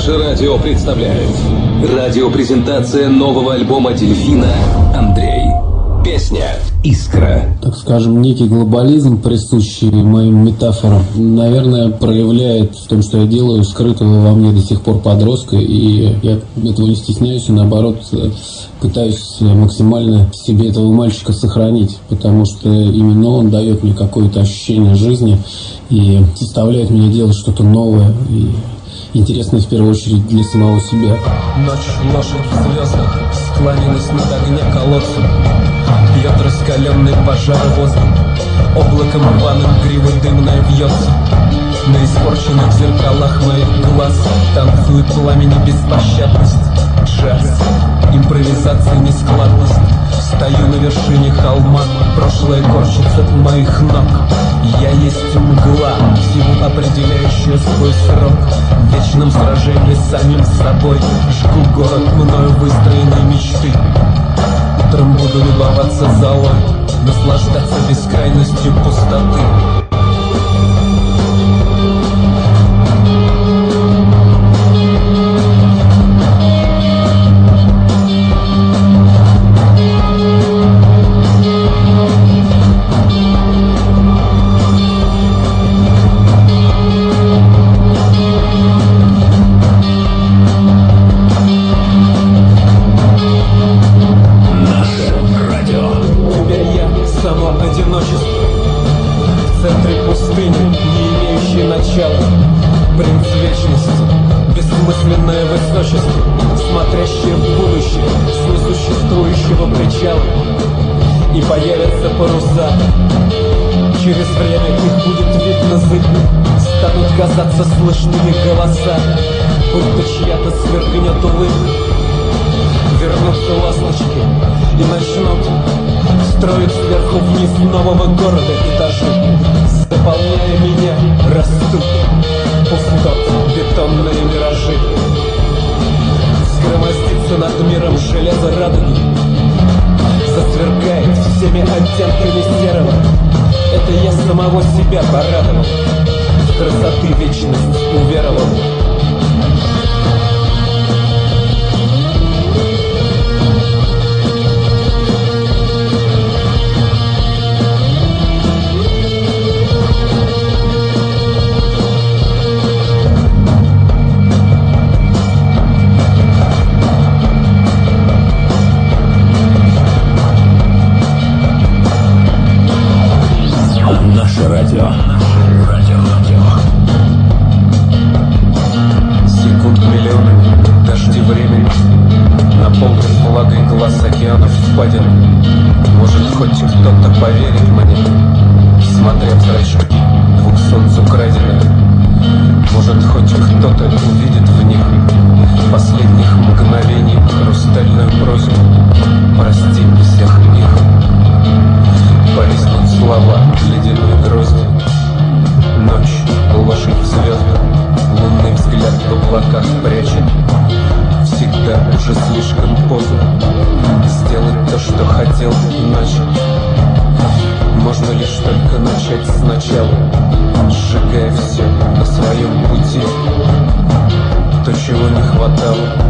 Наше радио представляет радиопрезентация нового альбома «Дельфина» «Андрей». Песня «Искра». Так скажем, некий глобализм, присущий моим метафорам, наверное, проявляет в том, что я делаю, скрытого во мне до сих пор подростка, и я этого не стесняюсь, и наоборот пытаюсь максимально в себе этого мальчика сохранить, потому что именно он дает мне какое-то ощущение жизни и заставляет меня делать что-то новое и интересное в первую очередь для самого себя. Ночь ложит в звездах, склонилась над огня колодцем. Бьет раскаленный пожар воздух, облаком рваным гривы дымная вьется. На испорченных зеркалах моих глаз танцует пламени беспощадность. Джаз, импровизация, нескладность. Стою на вершине холма, прошлое корчится у моих ног. Я есть мгла, всему определяющая свой срок. В вечном сражении с самим собой жгу город мною выстроенной мечты. Утром буду любоваться золой, наслаждаться бескрайностью пустоты. Принц вечности, бессмысленное высочество, смотрящее в будущее с несуществующего причала. И появятся паруса, через время их будет видно зыбно, станут казаться слышными голоса, будто чья-то сверкнет улыбка. Вернутся ласточки и начнут строить сверху вниз нового города этажи. Заполняя меня, растут пустот, бетонные миражи. Взгромоздится над миром железо радуги, засверкает всеми оттенками серого. Это я самого себя порадовал, в красоты вечность уверовал. Наше радио. Секунд миллионы, дожди времени, наполнен влагой глаз океанов впадин. Может, хоть кто-то поверит мне, смотря в зрачки двух солнц украденных. Может, хоть кто-то увидит в них последних мгновений хрустальную просьбу. Прости всех их. Повиснут слова ледяной грозди. Ночь ложит в звезды, лунный взгляд в облаках прячет. Всегда уже слишком поздно сделать то, что хотел иначе. Можно лишь только начать сначала, сжигая все на своем пути. То, чего не хватало,